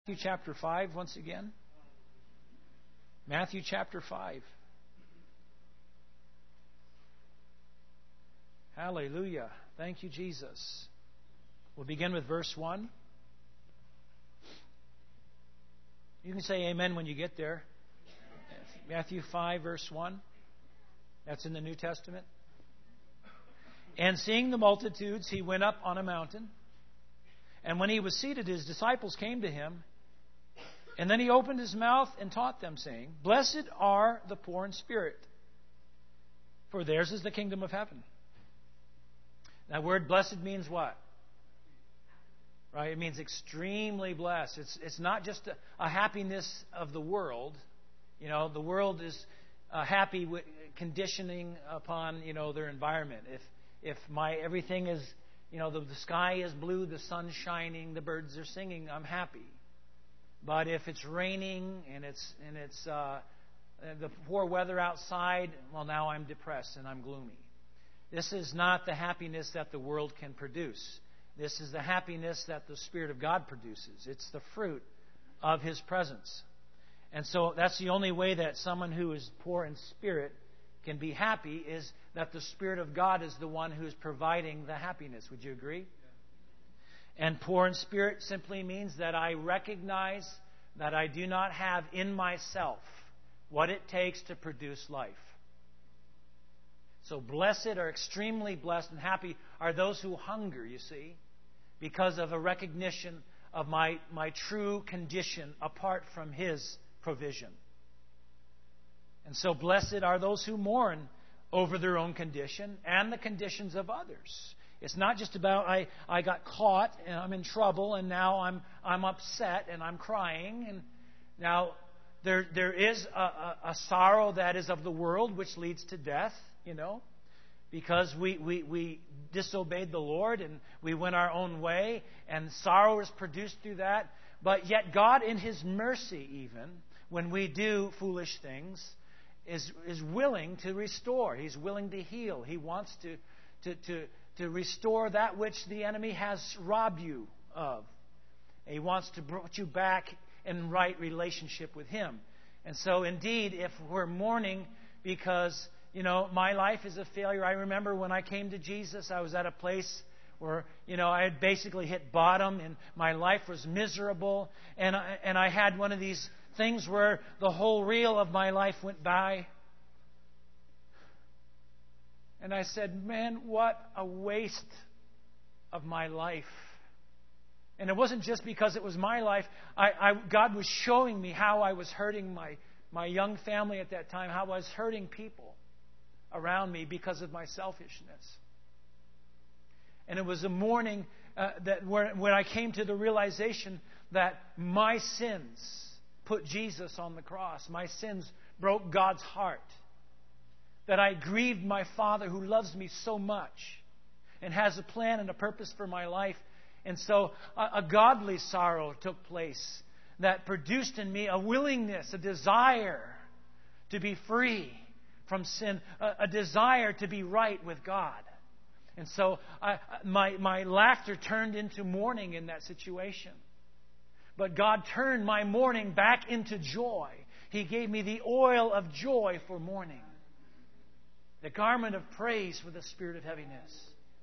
chapter 5 once again. Matthew chapter 5. Hallelujah. Thank you, Jesus. We'll begin with verse 1. You can say amen when you get there. Matthew 5, verse 1. That's in the New Testament. And seeing the multitudes, he went up on a mountain. And when he was seated, his disciples came to him. And then he opened his mouth and taught them, saying, Blessed are the poor in spirit, for theirs is the kingdom of heaven. That word blessed means what? Right? It means extremely blessed. It's not just a happiness of the world. You know, the world is happy with conditioning upon, their environment. If everything is, the sky is blue, the sun's shining, the birds are singing, I'm happy. But if it's raining and it's the poor weather outside, well, now I'm depressed and I'm gloomy. This is not the happiness that the world can produce. This is the happiness that the Spirit of God produces. It's the fruit of His presence. And so that's the only way that someone who is poor in spirit can be happy, is that the Spirit of God is the one who is providing the happiness. Would you agree? And poor in spirit simply means that I recognize that I do not have in myself what it takes to produce life. So blessed or extremely blessed and happy are those who hunger, you see, because of a recognition of my true condition apart from His provision. And so blessed are those who mourn over their own condition and the conditions of others. It's not just about I got caught and I'm in trouble and now I'm upset and I'm crying. And now there is a sorrow that is of the world which leads to death, because we disobeyed the Lord and we went our own way, and sorrow is produced through that. But yet God, in His mercy, even when we do foolish things, is willing to restore. He's willing to heal. He wants to restore that which the enemy has robbed you of. He wants to put you back in right relationship with Him. And so indeed, if we're mourning because, my life is a failure. I remember when I came to Jesus, I was at a place where, I had basically hit bottom and my life was miserable. And I had one of these things where the whole reel of my life went by. And I said, man, what a waste of my life. And it wasn't just because it was my life. God was showing me how I was hurting my young family at that time, how I was hurting people around me because of my selfishness. And it was a morning when I came to the realization that my sins put Jesus on the cross. My sins broke God's heart. That I grieved my Father who loves me so much and has a plan and a purpose for my life. And so a godly sorrow took place that produced in me a willingness, a desire to be free from sin, a desire to be right with God. And so my laughter turned into mourning in that situation. But God turned my mourning back into joy. He gave me the oil of joy for mourning, the garment of praise for the spirit of heaviness.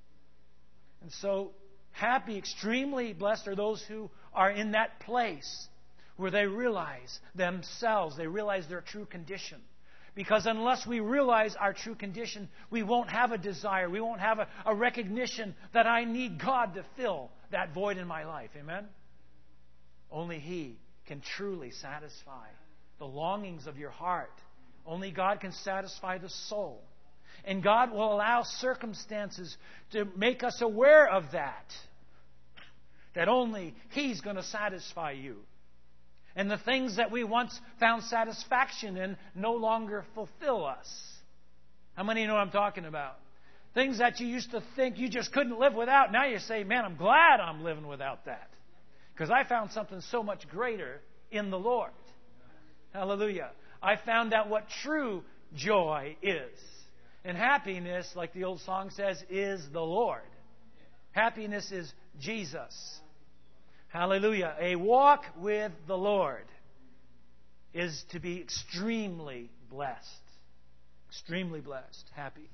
And so happy, extremely blessed are those who are in that place where they realize themselves, they realize their true condition. Because unless we realize our true condition, we won't have a desire, we won't have a recognition that I need God to fill that void in my life. Amen? Only He can truly satisfy the longings of your heart. Only God can satisfy the soul. And God will allow circumstances to make us aware of that. That only He's going to satisfy you. And the things that we once found satisfaction in no longer fulfill us. How many know what I'm talking about? Things that you used to think you just couldn't live without. Now you say, man, I'm glad I'm living without that. Because I found something so much greater in the Lord. Hallelujah. I found out what true joy is. And happiness, like the old song says, is the Lord. Happiness is Jesus. Hallelujah. A walk with the Lord is to be extremely blessed. Extremely blessed. Happy.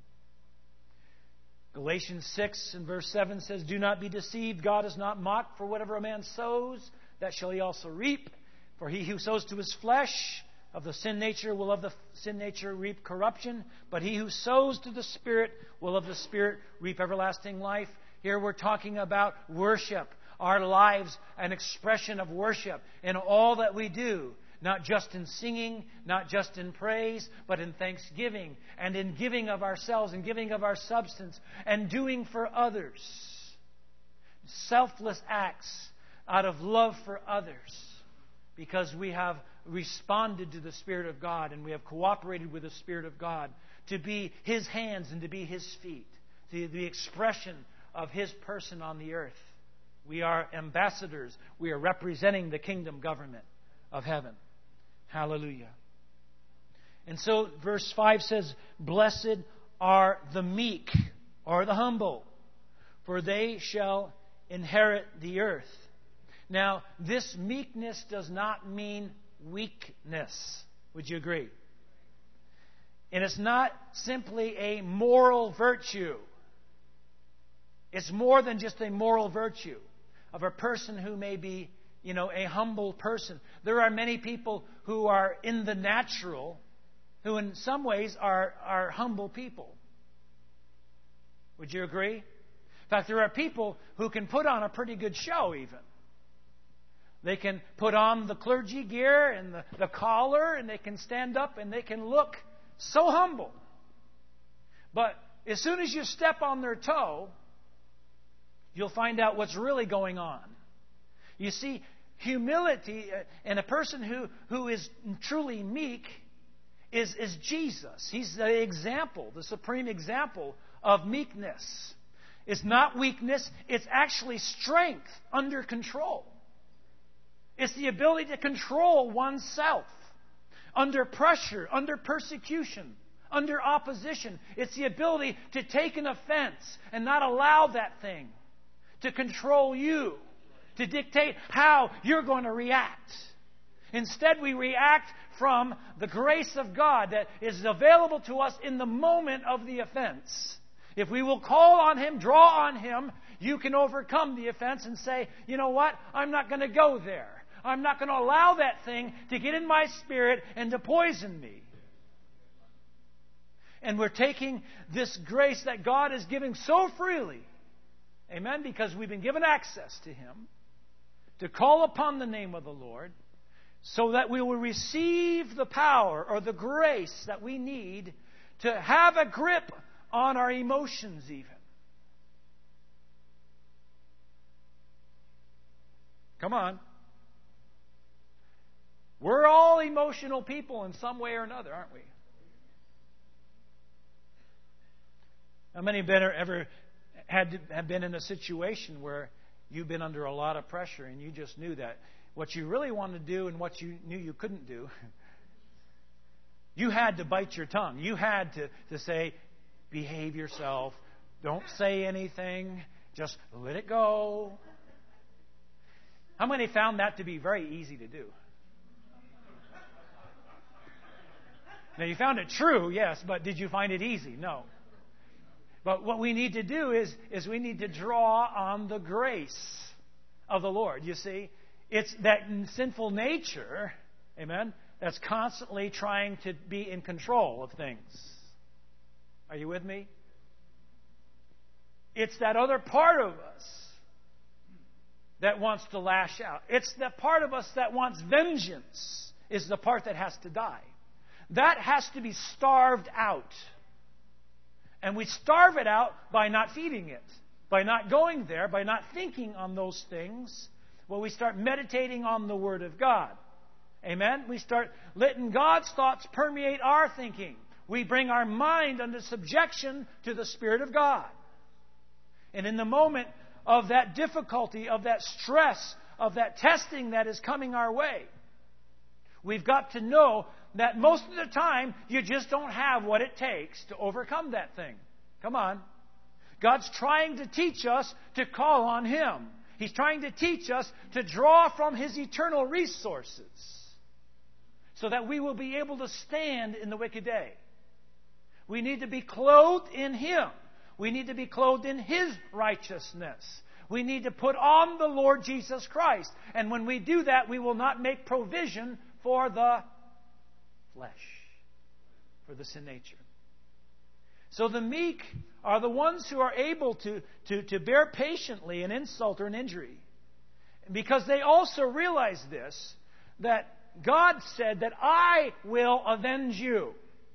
Galatians 6 and verse 7 says, "Do not be deceived. God is not mocked. For whatever a man sows, that shall he also reap. For he who sows to his flesh of the sin nature will of the sin nature reap corruption. But he who sows to the Spirit will of the Spirit reap everlasting life." Here we're talking about worship. Our lives, an expression of worship in all that we do. Not just in singing, not just in praise, but in thanksgiving and in giving of ourselves and giving of our substance and doing for others. Selfless acts out of love for others because we have responded to the Spirit of God and we have cooperated with the Spirit of God to be His hands and to be His feet, the expression of His person on the earth. We are ambassadors. We are representing the kingdom government of heaven. Hallelujah. And so verse 5 says, "Blessed are the meek," or the humble, "for they shall inherit the earth." Now, this meekness does not mean weakness. Would you agree? And it's not simply a moral virtue. It's more than just a moral virtue of a person who may be, a humble person. There are many people who are in the natural, who in some ways are humble people. Would you agree? In fact, there are people who can put on a pretty good show even. They can put on the clergy gear and the collar, and they can stand up and they can look so humble. But as soon as you step on their toe, you'll find out what's really going on. You see, humility and a person who is truly meek is Jesus. He's the example, the supreme example of meekness. It's not weakness, it's actually strength under control. It's the ability to control oneself under pressure, under persecution, under opposition. It's the ability to take an offense and not allow that thing to control you, to dictate how you're going to react. Instead, we react from the grace of God that is available to us in the moment of the offense. If we will call on Him, draw on Him, you can overcome the offense and say, "You know what? I'm not going to go there. I'm not going to allow that thing to get in my spirit and to poison me." And we're taking this grace that God is giving so freely, amen, because we've been given access to Him, to call upon the name of the Lord, so that we will receive the power or the grace that we need to have a grip on our emotions even. Come on. We're all emotional people in some way or another, aren't we? How many have been in a situation where you've been under a lot of pressure and you just knew that what you really wanted to do and what you knew you couldn't do, you had to bite your tongue. You had to say, behave yourself. Don't say anything. Just let it go. How many found that to be very easy to do? Now, you found it true, yes, but did you find it easy? No. But what we need to do is we need to draw on the grace of the Lord. You see, it's that sinful nature, amen, that's constantly trying to be in control of things. Are you with me? It's that other part of us that wants to lash out. It's the part of us that wants vengeance is the part that has to die. That has to be starved out. And we starve it out by not feeding it, by not going there, by not thinking on those things. Well, we start meditating on the Word of God. Amen? We start letting God's thoughts permeate our thinking. We bring our mind under subjection to the Spirit of God. And in the moment of that difficulty, of that stress, of that testing that is coming our way, we've got to know that most of the time, you just don't have what it takes to overcome that thing. Come on. God's trying to teach us to call on Him. He's trying to teach us to draw from His eternal resources so that we will be able to stand in the wicked day. We need to be clothed in Him. We need to be clothed in His righteousness. We need to put on the Lord Jesus Christ. And when we do that, we will not make provision for the flesh, for the sin nature. So the meek are the ones who are able to bear patiently an insult or an injury. Because they also realize this, that God said that I will avenge you.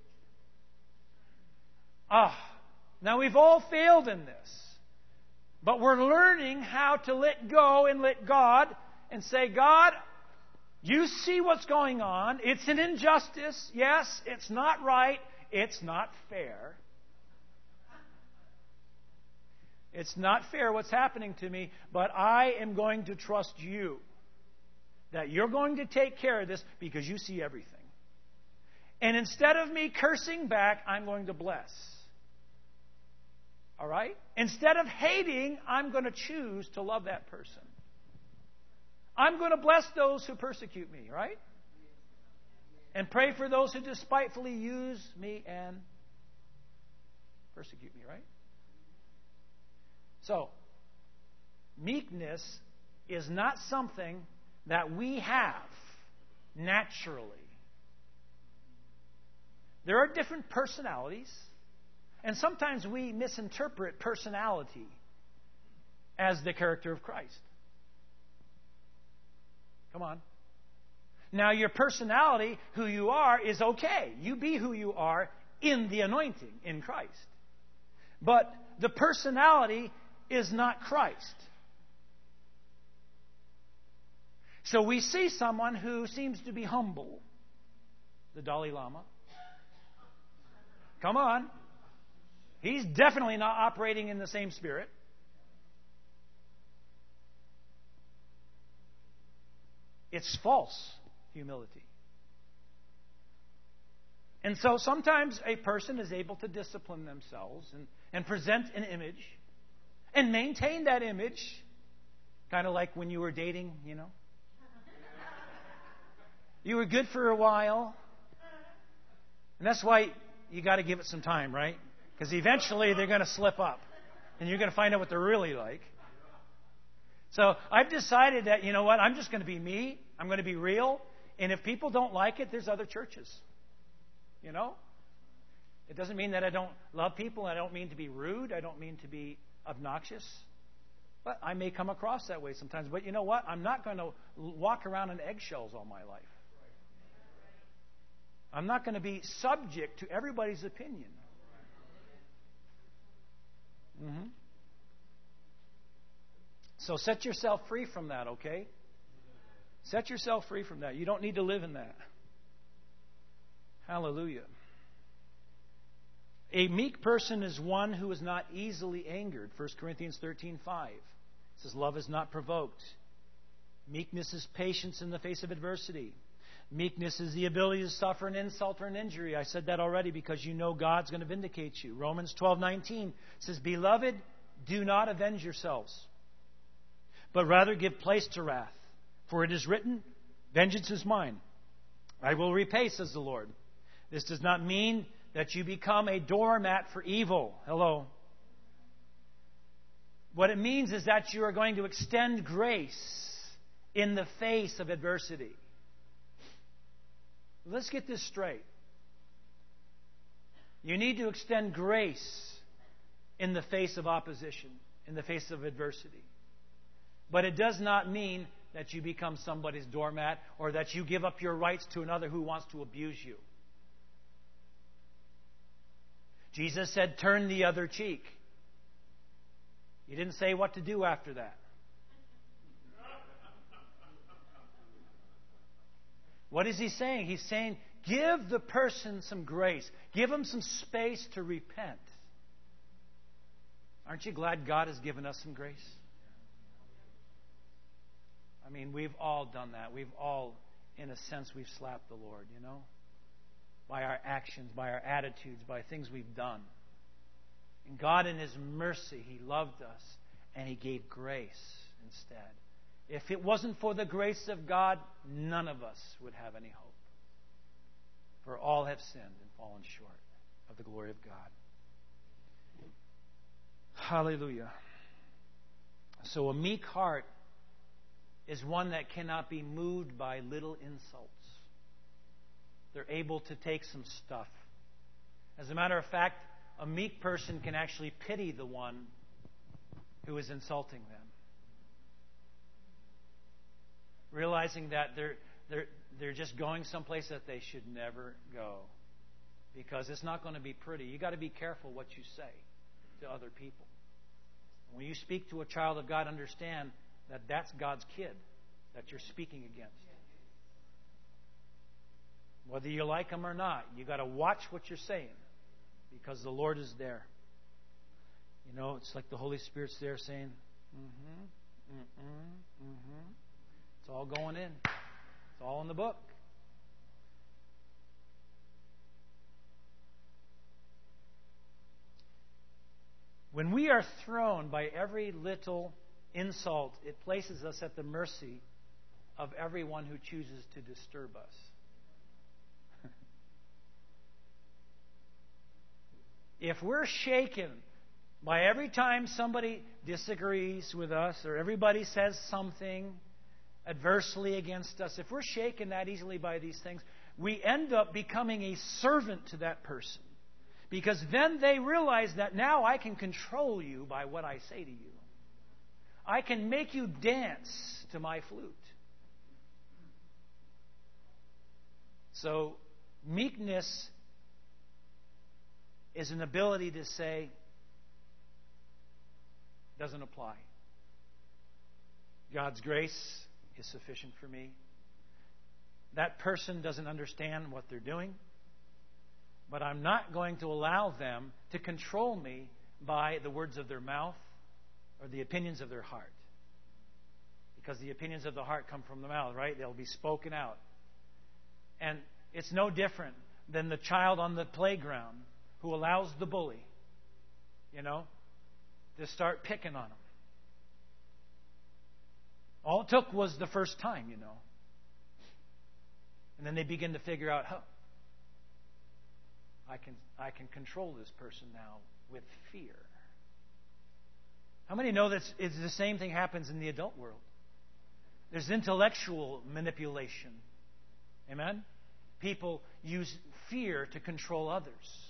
Now we've all failed in this. But we're learning how to let go and let God and say, God, you see what's going on. It's an injustice. Yes, it's not right. It's not fair. It's not fair what's happening to me, but I am going to trust you that you're going to take care of this because you see everything. And instead of me cursing back, I'm going to bless. All right? Instead of hating, I'm going to choose to love that person. I'm going to bless those who persecute me, right? And pray for those who despitefully use me and persecute me, right? So, meekness is not something that we have naturally. There are different personalities, and sometimes we misinterpret personality as the character of Christ. Come on. Now, your personality, who you are, is okay. You be who you are in the anointing, in Christ. But the personality is not Christ. So we see someone who seems to be humble. The Dalai Lama. Come on. He's definitely not operating in the same spirit. It's false humility. And so sometimes a person is able to discipline themselves and present an image and maintain that image, kind of like when you were dating, you know. You were good for a while, and that's why you got to give it some time, right? Because eventually they're going to slip up, and you're going to find out what they're really like. So I've decided that, you know what, I'm just going to be me. I'm going to be real. And if people don't like it, there's other churches. You know? It doesn't mean that I don't love people. I don't mean to be rude. I don't mean to be obnoxious. But I may come across that way sometimes. But you know what? I'm not going to walk around in eggshells all my life. I'm not going to be subject to everybody's opinion. Mm-hmm. So set yourself free from that, okay? Set yourself free from that. You don't need to live in that. Hallelujah. A meek person is one who is not easily angered. 1 Corinthians 13:5 says, love is not provoked. Meekness is patience in the face of adversity. Meekness is the ability to suffer an insult or an injury. I said that already because you know God's going to vindicate you. Romans 12:19 says, beloved, do not avenge yourselves, but rather give place to wrath. For it is written, vengeance is mine. I will repay, says the Lord. This does not mean that you become a doormat for evil. Hello. What it means is that you are going to extend grace in the face of adversity. Let's get this straight. You need to extend grace in the face of opposition, in the face of adversity. But it does not mean that you become somebody's doormat or that you give up your rights to another who wants to abuse you. Jesus said, turn the other cheek. He didn't say what to do after that. What is he saying? He's saying, give the person some grace. Give them some space to repent. Aren't you glad God has given us some grace? I mean, we've all done that. We've all, in a sense, we've slapped the Lord, you know? By our actions, by our attitudes, by things we've done. And God, in His mercy, He loved us and He gave grace. instead. If it wasn't for the grace of God, none of us would have any hope. For all have sinned and fallen short of the glory of God. Hallelujah. So a meek heart is one that cannot be moved by little insults. They're able to take some stuff. As a matter of fact, a meek person can actually pity the one who is insulting them. Realizing that they're just going someplace that they should never go. Because it's not going to be pretty. You've got to be careful what you say to other people. When you speak to a child of God, understand that that's God's kid that you're speaking against. Whether you like them or not, you've got to watch what you're saying because the Lord is there. You know, it's like the Holy Spirit's there saying, It's all going in. It's all in the book. When we are thrown by every little insult, it places us at the mercy of everyone who chooses to disturb us. If we're shaken by every time somebody disagrees with us or everybody says something adversely against us, if we're shaken that easily by these things, we end up becoming a servant to that person. Because then they realize that now I can control you by what I say to you. I can make you dance to my flute. So, meekness is an ability to say, doesn't apply. God's grace is sufficient for me. That person doesn't understand what they're doing, but I'm not going to allow them to control me by the words of their mouth or the opinions of their heart. Because the opinions of the heart come from the mouth, right? They'll be spoken out. And it's no different than the child on the playground who allows the bully, to start picking on him. All it took was the first time, And then they begin to figure out, I can control this person now with fear. How many know that it's the same thing happens in the adult world? There's intellectual manipulation. Amen? People use fear to control others.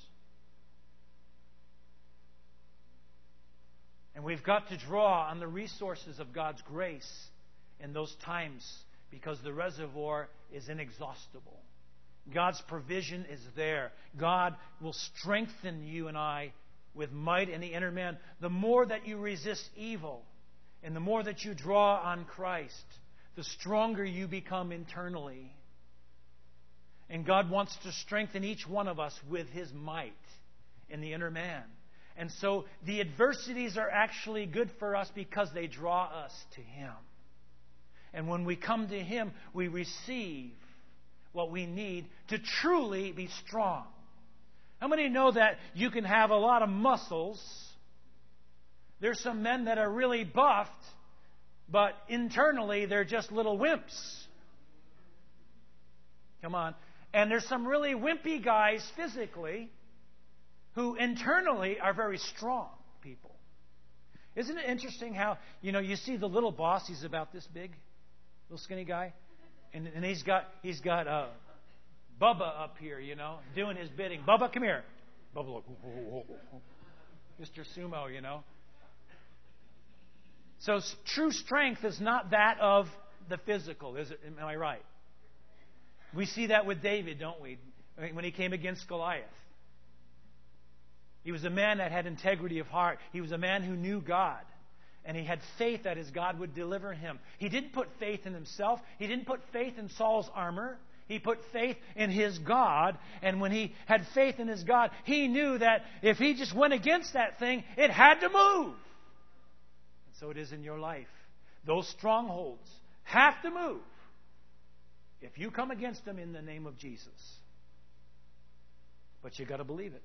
And we've got to draw on the resources of God's grace in those times because the reservoir is inexhaustible. God's provision is there. God will strengthen you and I with might in the inner man. The more that you resist evil and the more that you draw on Christ, the stronger you become internally. And God wants to strengthen each one of us with His might in the inner man. And so the adversities are actually good for us because they draw us to Him. And when we come to Him, we receive what we need to truly be strong. How many know that you can have a lot of muscles? There's some men that are really buffed, but internally they're just little wimps. Come on. And there's some really wimpy guys physically who internally are very strong people. Isn't it interesting how, you see the little boss, he's about this big, little skinny guy, and he's got Bubba up here, doing his bidding. Bubba, come here. Bubba, look, Mr. Sumo, So true strength is not that of the physical, is it? Am I right? We see that with David, don't we? When he came against Goliath. He was a man that had integrity of heart. He was a man who knew God. And he had faith that his God would deliver him. He didn't put faith in himself. He didn't put faith in Saul's armor. He put faith in his God. And when he had faith in his God, he knew that if he just went against that thing, it had to move. And so it is in your life. Those strongholds have to move if you come against them in the name of Jesus. But you've got to believe it.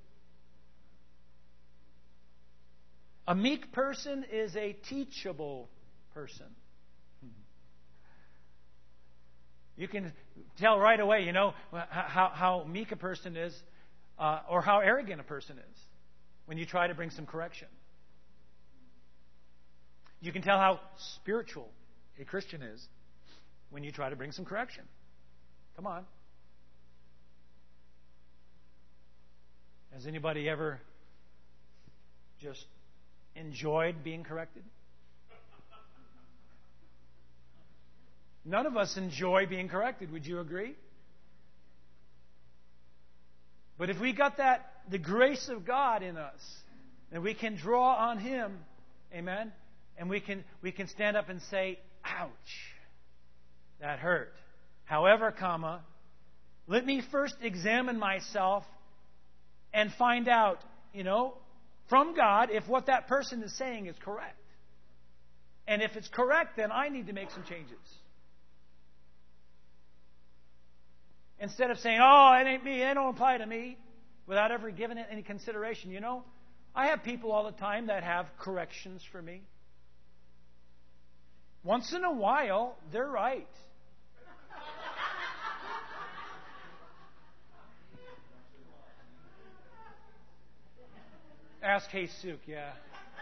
A meek person is a teachable person. You can tell right away, how meek a person is or how arrogant a person is when you try to bring some correction. You can tell how spiritual a Christian is when you try to bring some correction. Come on. Has anybody ever just enjoyed being corrected? None of us enjoy being corrected. Would you agree? But if we got the grace of God in us, then we can draw on Him, amen, and we can stand up and say, ouch, that hurt. However, let me first examine myself and find out, from God if what that person is saying is correct. And if it's correct, then I need to make some changes. Instead of saying, oh, it ain't me, it don't apply to me, without ever giving it any consideration. I have people all the time that have corrections for me. Once in a while, they're right. Ask Jesus, yeah.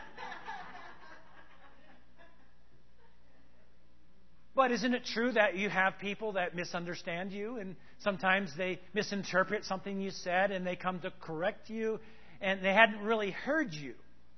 But isn't it true that you have people that misunderstand you, and sometimes they misinterpret something you said and they come to correct you and they hadn't really heard you?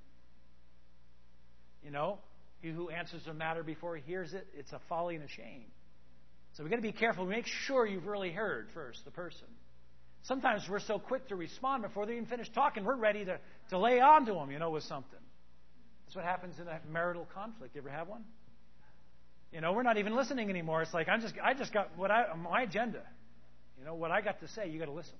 He who answers a matter before he hears it, it's a folly and a shame. So we've got to be careful. Make sure you've really heard first the person. Sometimes we're so quick to respond before they even finish talking, we're ready to lay on to them, with something. That's what happens in a marital conflict. You ever have one? We're not even listening anymore. It's like I just got my agenda. What I got to say, you got to listen.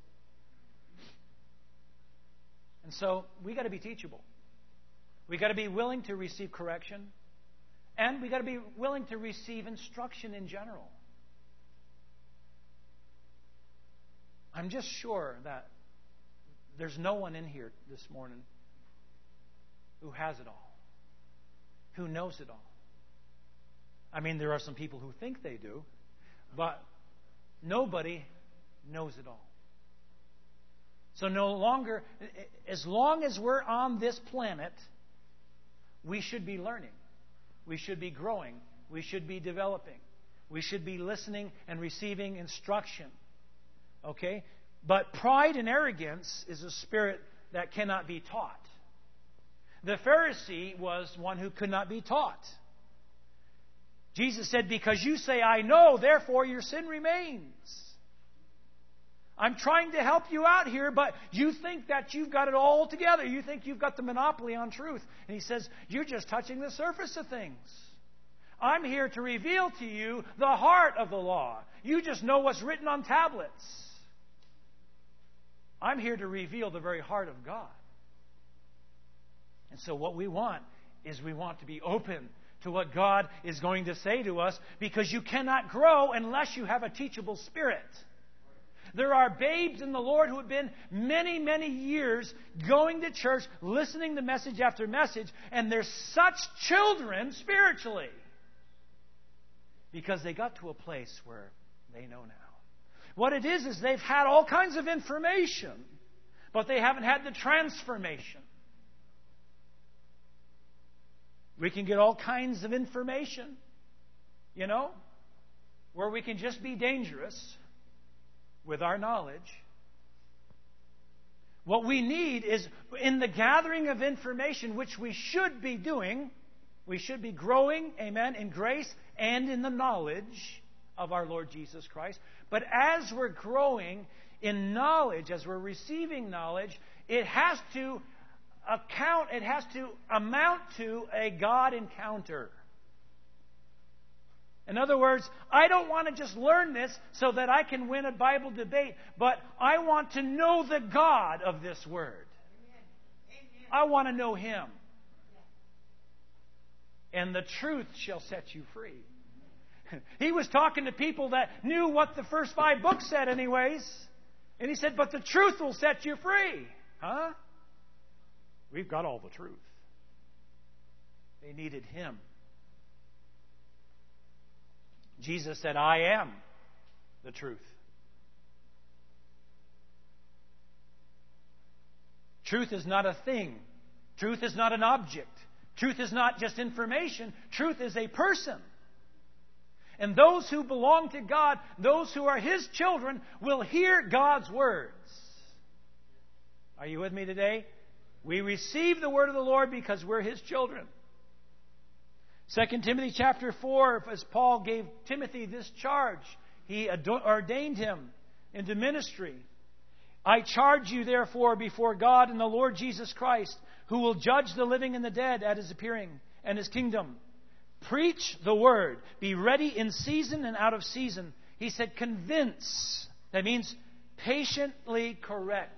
And so we got to be teachable. We got to be willing to receive correction, and we got to be willing to receive instruction in general. I'm just sure that there's no one in here this morning who has it all, who knows it all. I mean, there are some people who think they do, but nobody knows it all. So no longer, as long as we're on this planet, we should be learning. We should be growing. We should be developing. We should be listening and receiving instruction. Okay? But pride and arrogance is a spirit that cannot be taught. The Pharisee was one who could not be taught. Jesus said, because you say, I know, therefore your sin remains. I'm trying to help you out here, but you think that you've got it all together. You think you've got the monopoly on truth. And he says, you're just touching the surface of things. I'm here to reveal to you the heart of the law. You just know what's written on tablets. I'm here to reveal the very heart of God. And so what we want is we want to be open to what God is going to say to us, because you cannot grow unless you have a teachable spirit. There are babes in the Lord who have been many, many years going to church, listening to message after message, and they're such children spiritually because they got to a place where they know now. What it is they've had all kinds of information, but they haven't had the transformation. We can get all kinds of information, where we can just be dangerous with our knowledge. What we need is, in the gathering of information, which we should be doing, we should be growing, amen, in grace and in the knowledge of our Lord Jesus Christ. But as we're growing in knowledge, as we're receiving knowledge, it has to amount to a God encounter. In other words, I don't want to just learn this so that I can win a Bible debate, but I want to know the God of this Word. Amen. I want to know Him. And the truth shall set you free. He was talking to people that knew what the first 5 books said anyways. And he said, but the truth will set you free. Huh? We've got all the truth. They needed Him. Jesus said, I am the truth. Truth is not a thing. Truth is not an object. Truth is not just information. Truth is a person. And those who belong to God, those who are His children, will hear God's words. Are you with me today? We receive the word of the Lord because we're His children. 2 Timothy chapter 4, as Paul gave Timothy this charge, he ordained him into ministry. I charge you, therefore, before God and the Lord Jesus Christ, who will judge the living and the dead at His appearing and His kingdom. Preach the word. Be ready in season and out of season. He said, convince. That means patiently correct.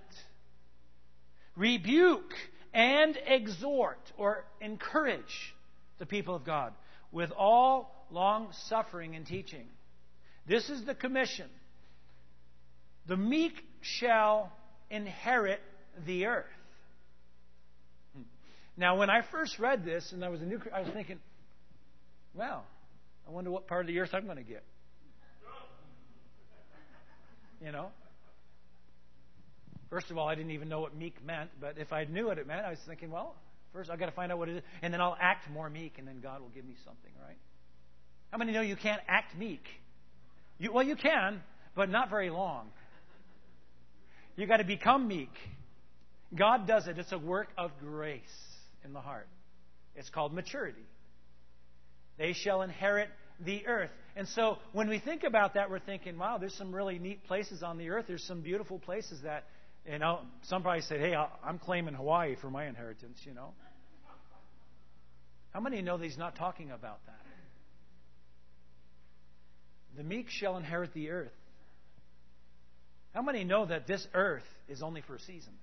Rebuke and exhort or encourage the people of God with all long suffering and teaching. This is the commission. The meek shall inherit the earth. Now, when I first read this, and I was thinking, well, I wonder what part of the earth I'm going to get. You know? First of all, I didn't even know what meek meant, but if I knew what it meant, I was thinking, well, first I've got to find out what it is, and then I'll act more meek, and then God will give me something, right? How many know you can't act meek? Well, you can, but not very long. You've got to become meek. God does it. It's a work of grace in the heart. It's called maturity. They shall inherit the earth. And so when we think about that, we're thinking, wow, there's some really neat places on the earth. There's some beautiful places that, you know, some probably say, hey, I'm claiming Hawaii for my inheritance, you know. How many know that He's not talking about that? The meek shall inherit the earth. How many know that this earth is only for a season?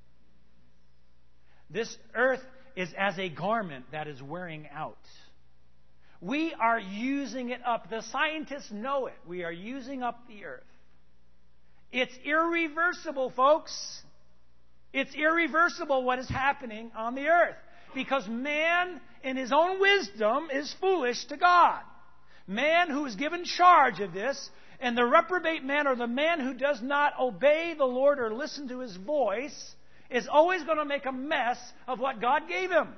This earth is as a garment that is wearing out. We are using it up. The scientists know it. We are using up the earth. It's irreversible, folks. It's irreversible what is happening on the earth. Because man, in his own wisdom, is foolish to God. Man who is given charge of this, and the reprobate man, or the man who does not obey the Lord or listen to His voice, is always going to make a mess of what God gave him.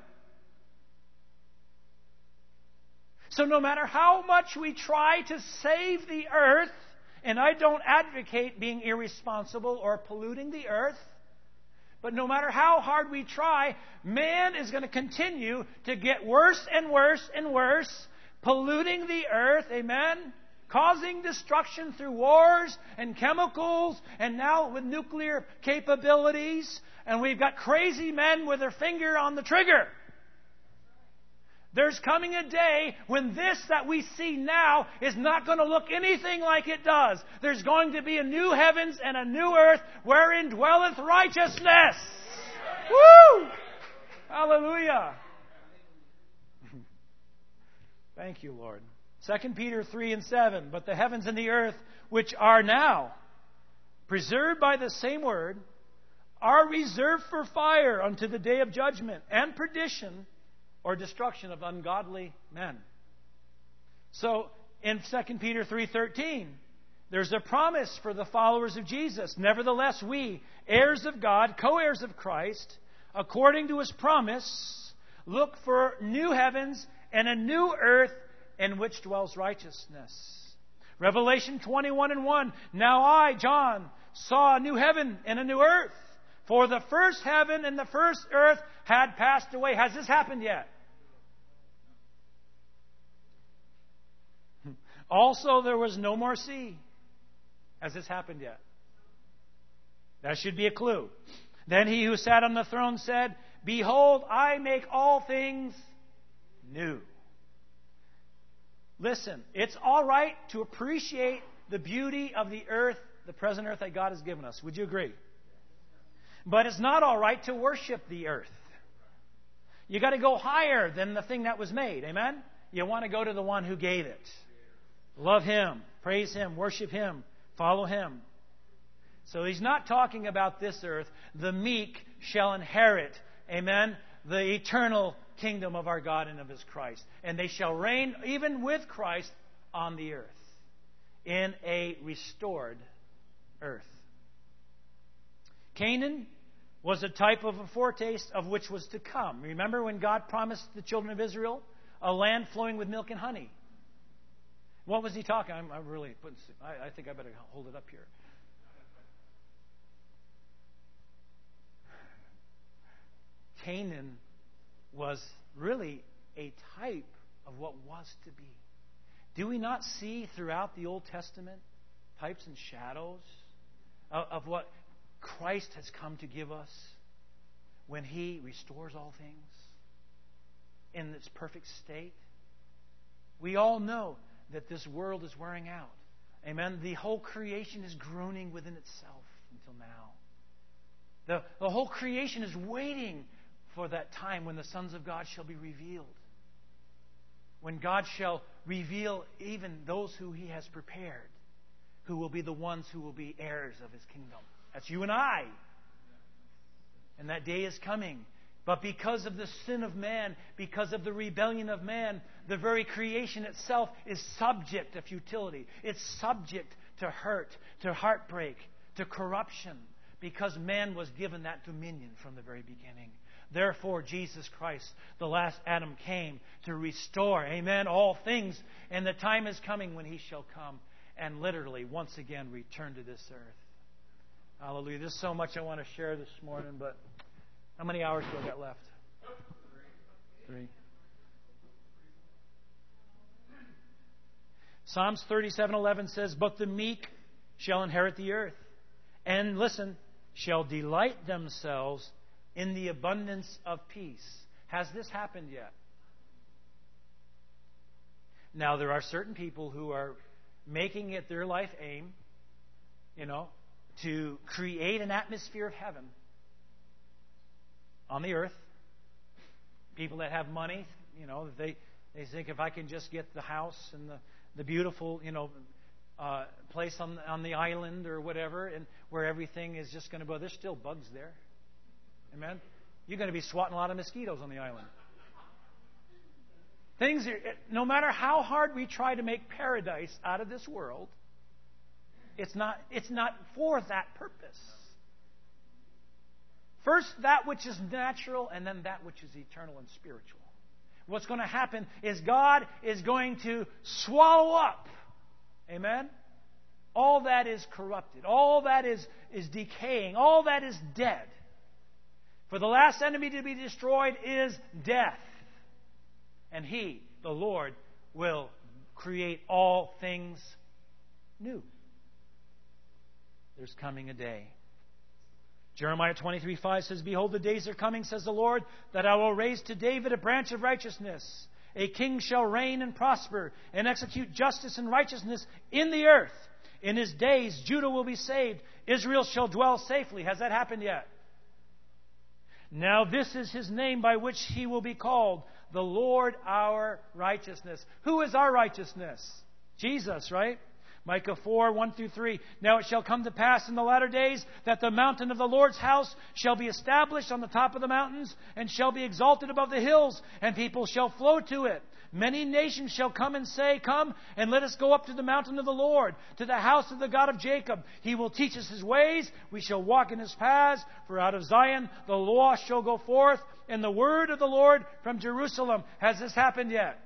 So no matter how much we try to save the earth, and I don't advocate being irresponsible or polluting the earth, but no matter how hard we try, man is going to continue to get worse and worse and worse, polluting the earth, amen? Causing destruction through wars and chemicals, and now with nuclear capabilities, and we've got crazy men with their finger on the trigger. There's coming a day when this that we see now is not going to look anything like it does. There's going to be a new heavens and a new earth wherein dwelleth righteousness. Woo! Hallelujah. Thank you, Lord. 2 Peter 3:7. But the heavens and the earth, which are now preserved by the same word, are reserved for fire unto the day of judgment and perdition, or destruction of ungodly men. So, in 2 Peter 3:13, there's a promise for the followers of Jesus. Nevertheless, we, heirs of God, co-heirs of Christ, according to His promise, look for new heavens and a new earth in which dwells righteousness. Revelation 21:1. Now I, John, saw a new heaven and a new earth. For the first heaven and the first earth had passed away. Has this happened yet? Also, there was no more sea. Has this happened yet? That should be a clue. Then he who sat on the throne said, Behold, I make all things new. Listen, it's all right to appreciate the beauty of the earth, the present earth that God has given us. Would you agree? But it's not all right to worship the earth. You got to go higher than the thing that was made. Amen? You want to go to the one who gave it. Love Him, praise Him, worship Him, follow Him. So He's not talking about this earth. The meek shall inherit, amen, the eternal kingdom of our God and of His Christ. And they shall reign even with Christ on the earth. in a restored earth. Canaan was a type of a foretaste of which was to come. Remember when God promised the children of Israel a land flowing with milk and honey? What was He talking? I think I better hold it up here. Canaan was really a type of what was to be. Do we not see throughout the Old Testament types and shadows of what Christ has come to give us when He restores all things in its perfect state? We all know that this world is wearing out. Amen? The whole creation is groaning within itself until now. The whole creation is waiting for that time when the sons of God shall be revealed. When God shall reveal even those who He has prepared, who will be the ones who will be heirs of His kingdom. That's you and I. And that day is coming. But because of the sin of man, because of the rebellion of man, the very creation itself is subject to futility. It's subject to hurt, to heartbreak, to corruption, because man was given that dominion from the very beginning. Therefore, Jesus Christ, the last Adam, came to restore, amen, all things. And the time is coming when He shall come and literally once again return to this earth. Hallelujah. There's so much I want to share this morning, but how many hours do I got left? 3. Psalms 37:11 says, "But the meek shall inherit the earth, and," listen, "shall delight themselves in the abundance of peace." Has this happened yet? Now, there are certain people who are making it their life aim, to create an atmosphere of heaven on the earth. People that have money, they think if I can just get the house and the beautiful, place on the island or whatever, and where everything is just going to go. There's still bugs there. Amen? You're going to be swatting a lot of mosquitoes on the island. No matter how hard we try to make paradise out of this world, it's not for that purpose. First, that which is natural, and then that which is eternal and spiritual. What's going to happen is God is going to swallow up, amen, all that is corrupted, all that is decaying, all that is dead. For the last enemy to be destroyed is death. And He, the Lord, will create all things new. There's coming a day. Jeremiah 23:5 says, "Behold, the days are coming, says the Lord, that I will raise to David a branch of righteousness. A king shall reign and prosper and execute justice and righteousness in the earth. In his days, Judah will be saved. Israel shall dwell safely." Has that happened yet? "Now this is His name by which He will be called, the Lord our righteousness." Who is our righteousness? Jesus, right? Micah 4:1-3. "Now it shall come to pass in the latter days that the mountain of the Lord's house shall be established on the top of the mountains and shall be exalted above the hills, and people shall flow to it. Many nations shall come and say, 'Come and let us go up to the mountain of the Lord, to the house of the God of Jacob. He will teach us His ways. We shall walk in His paths. For out of Zion the law shall go forth, and the word of the Lord from Jerusalem." Has this happened yet?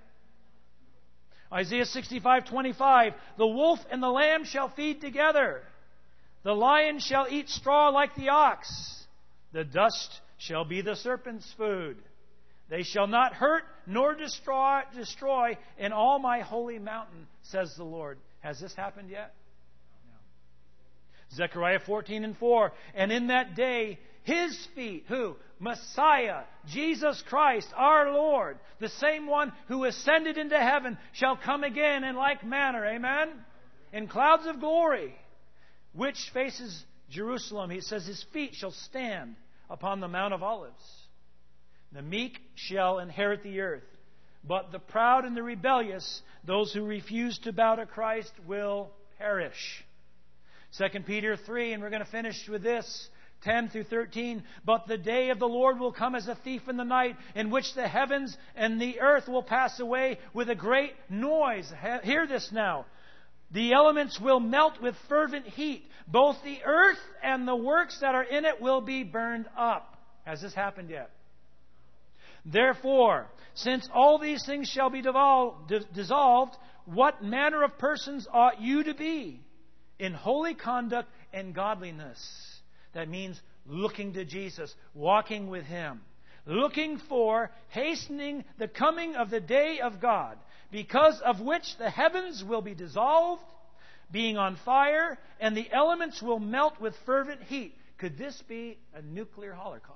Isaiah 65:25. "The wolf and the lamb shall feed together. The lion shall eat straw like the ox. The dust shall be the serpent's food. They shall not hurt nor destroy in all my holy mountain, says the Lord." Has this happened yet? No. Zechariah 14:4. "And in that day His feet," who? Messiah, Jesus Christ, our Lord, the same one who ascended into heaven, "shall come again in like manner," amen, "in clouds of glory, which faces Jerusalem." He says His feet shall stand upon the Mount of Olives. "The meek shall inherit the earth, but the proud and the rebellious, those who refuse to bow to Christ, will perish." 2 Peter 3, and we're going to finish with this, 10-13. "But the day of the Lord will come as a thief in the night, in which the heavens and the earth will pass away with a great noise." Hear this now. The elements will melt with fervent heat. Both the earth and the works that are in it will be burned up. Has this happened yet? Therefore, since all these things shall be dissolved, what manner of persons ought you to be? In holy conduct and godliness. That means looking to Jesus, walking with Him. Looking for, hastening the coming of the day of God, because of which the heavens will be dissolved, being on fire, and the elements will melt with fervent heat. Could this be a nuclear holocaust?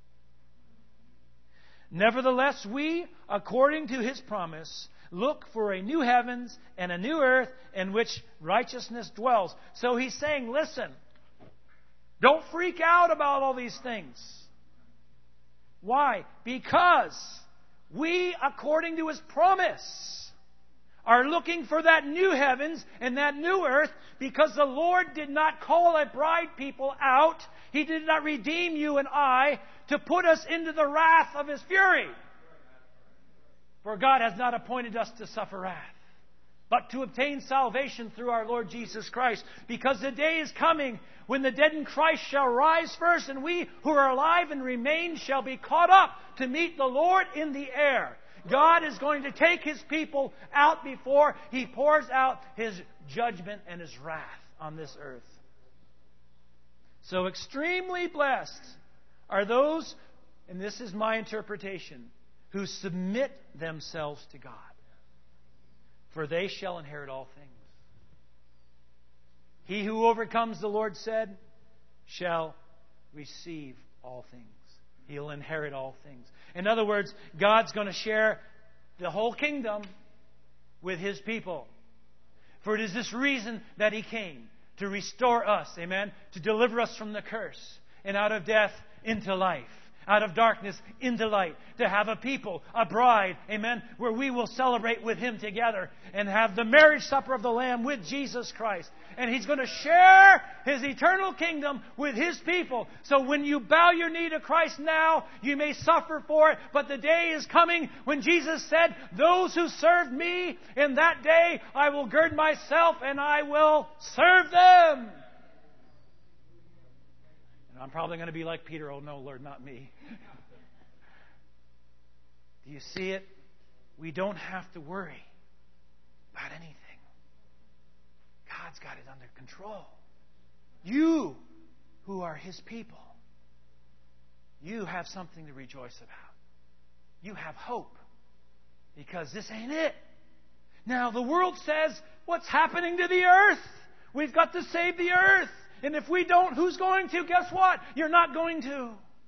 Nevertheless, we, according to His promise, look for a new heavens and a new earth in which righteousness dwells. So He's saying, listen, don't freak out about all these things. Why? Because we, according to His promise, are looking for that new heavens and that new earth, because the Lord did not call a bride people out. He did not redeem you and I to put us into the wrath of His fury. For God has not appointed us to suffer wrath, but to obtain salvation through our Lord Jesus Christ. Because the day is coming when the dead in Christ shall rise first, and we who are alive and remain shall be caught up to meet the Lord in the air. God is going to take His people out before He pours out His judgment and His wrath on this earth. So extremely blessed are those, and this is my interpretation, who submit themselves to God. For they shall inherit all things. He who overcomes, the Lord said, shall receive all things. He'll inherit all things. In other words, God's going to share the whole kingdom with His people. For it is this reason that He came, to restore us, amen, to deliver us from the curse, and out of death into life, out of darkness into light, to have a people, a bride, amen, where we will celebrate with Him together and have the marriage supper of the Lamb with Jesus Christ. And He's going to share His eternal kingdom with His people. So when you bow your knee to Christ now, you may suffer for it, but the day is coming when Jesus said, those who serve me, in that day I will gird myself and I will serve them. I'm probably going to be like Peter, oh no, Lord, not me. Do you see it? We don't have to worry about anything. God's got it under control. You, who are His people, you have something to rejoice about. You have hope, because this ain't it. Now, the world says, what's happening to the earth? We've got to save the earth. And if we don't, who's going to? Guess what? You're not going to.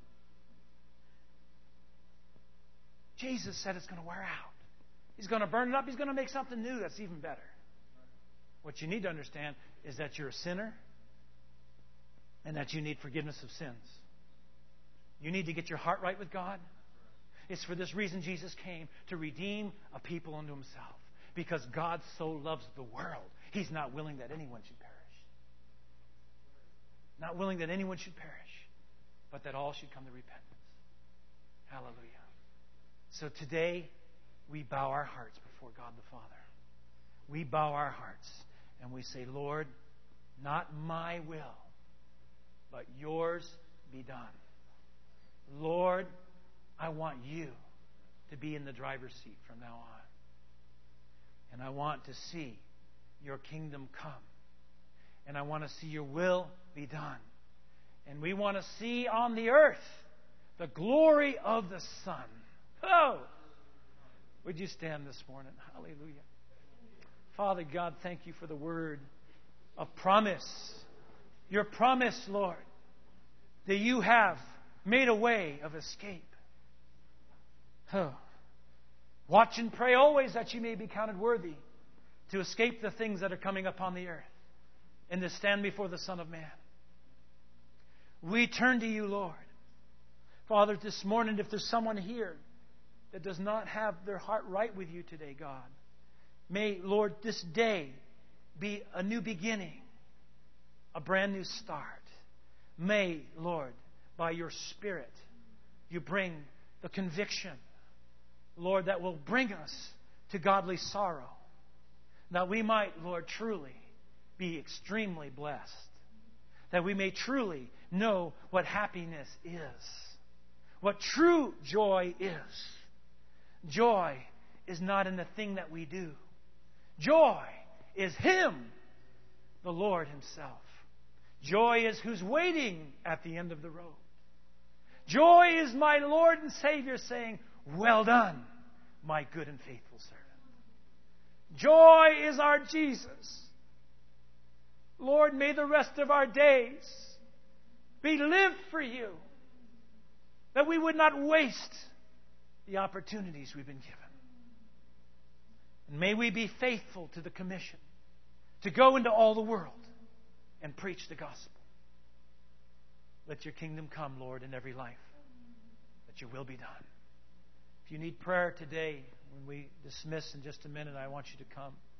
Jesus said it's going to wear out. He's going to burn it up. He's going to make something new that's even better. What you need to understand is that you're a sinner and that you need forgiveness of sins. You need to get your heart right with God. It's for this reason Jesus came, to redeem a people unto Himself. Because God so loves the world, He's not willing that anyone should perish. Not willing that anyone should perish, but that all should come to repentance. Hallelujah. So today, we bow our hearts before God the Father. We bow our hearts and we say, Lord, not my will, but yours be done. Lord, I want you to be in the driver's seat from now on. And I want to see your kingdom come. And I want to see your will be done. And we want to see on the earth the glory of the Son. Oh! Would you stand this morning? Hallelujah. Father God, thank you for the word of promise. Your promise, Lord, that you have made a way of escape. Oh. Watch and pray always that you may be counted worthy to escape the things that are coming upon the earth and to stand before the Son of Man. We turn to you, Lord. Father, this morning, if there's someone here that does not have their heart right with you today, God, may, Lord, this day be a new beginning, a brand new start. May, Lord, by your Spirit, you bring the conviction, Lord, that will bring us to godly sorrow. That we might, Lord, truly be extremely blessed. That we may truly know what happiness is. What true joy is. Joy is not in the thing that we do. Joy is Him, the Lord Himself. Joy is who's waiting at the end of the road. Joy is my Lord and Savior saying, "Well done, my good and faithful servant." Joy is our Jesus. Lord, may the rest of our days be lived for You, that we would not waste the opportunities we've been given. And may we be faithful to the commission to go into all the world and preach the gospel. Let Your kingdom come, Lord, in every life. Let Your will be done. If you need prayer today, when we dismiss in just a minute, I want you to come.